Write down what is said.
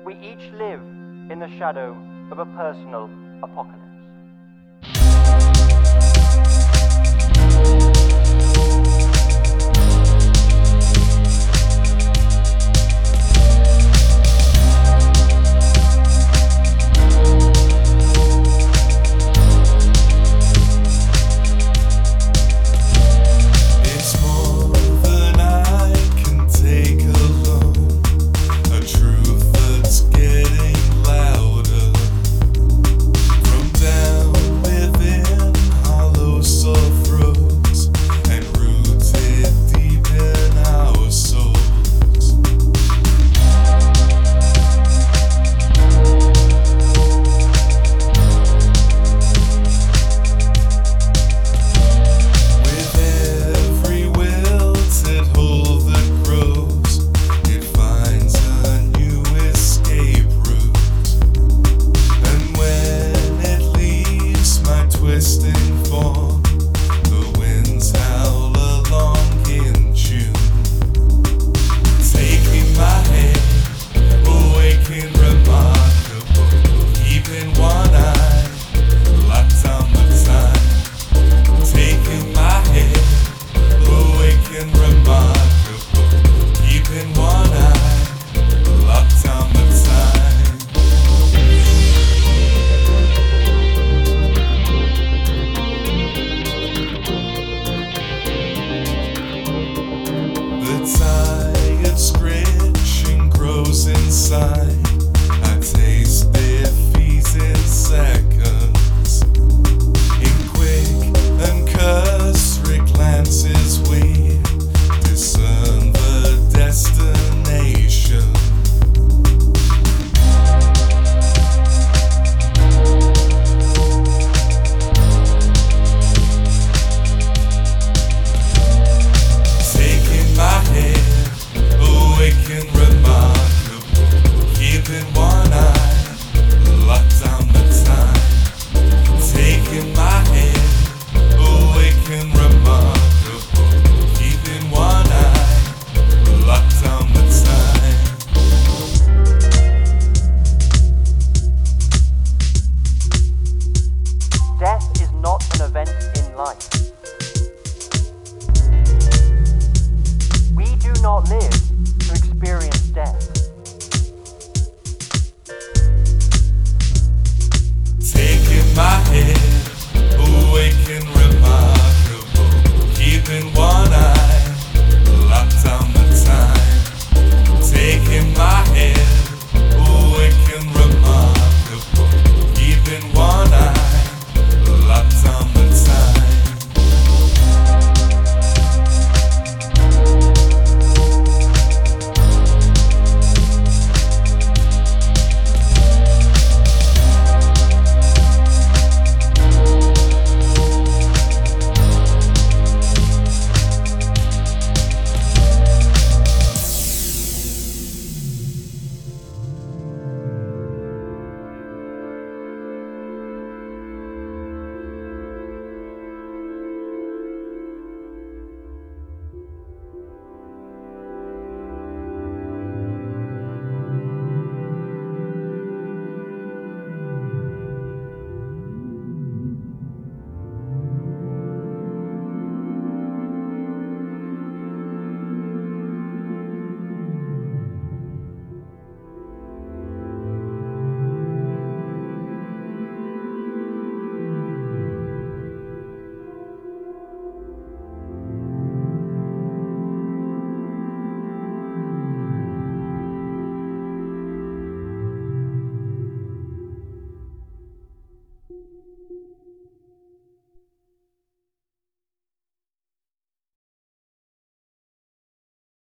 we each live in the shadow of a personal apocalypse. I taste defeats in seconds. In quick and cursory glances we discern the destination. Taking my head, awaken remarkable. Keeping one eye, locked on the time. Taking my head, awaken remarkable. Keeping one eye, locked on the time. Death is not an event in life. We do not live to experience death. Taking my head, awaken remarkable. Keeping one eye, locked on the time. Taking my head.